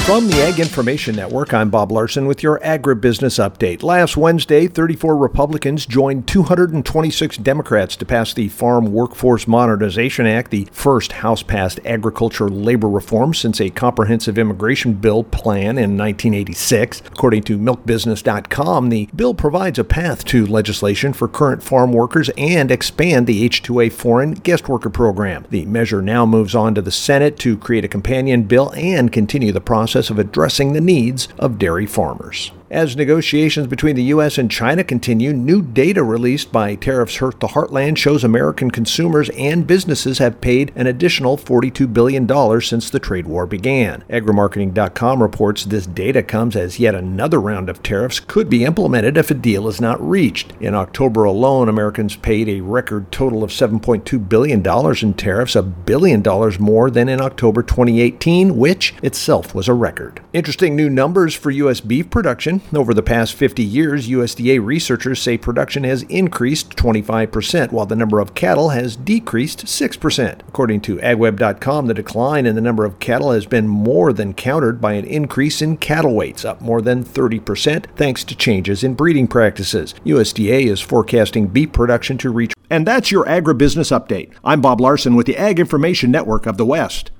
From the Ag Information Network, I'm Bob Larson with your agribusiness update. Last Wednesday, 34 Republicans joined 226 Democrats to pass the Farm Workforce Modernization Act, the first House-passed agriculture labor reform since a comprehensive immigration bill plan in 1986. According to MilkBusiness.com, the bill provides a path to legislation for current farm workers and expand the H-2A foreign guest worker program. The measure now moves on to the Senate to create a companion bill and continue the process of addressing the needs of dairy farmers. As negotiations between the U.S. and China continue, new data released by Tariffs Hurt the Heartland shows American consumers and businesses have paid an additional $42 billion since the trade war began. Agrimarketing.com reports this data comes as yet another round of tariffs could be implemented if a deal is not reached. In October alone, Americans paid a record total of $7.2 billion in tariffs, $1 billion more than in October 2018, which itself was a record. Interesting new numbers for U.S. beef production. Over the past 50 years, USDA researchers say production has increased 25%, while the number of cattle has decreased 6%. According to agweb.com, the decline in the number of cattle has been more than countered by an increase in cattle weights, up more than 30%, thanks to changes in breeding practices. USDA is forecasting beef production to reach. And that's your agribusiness update. I'm Bob Larson with the Ag Information Network of the West.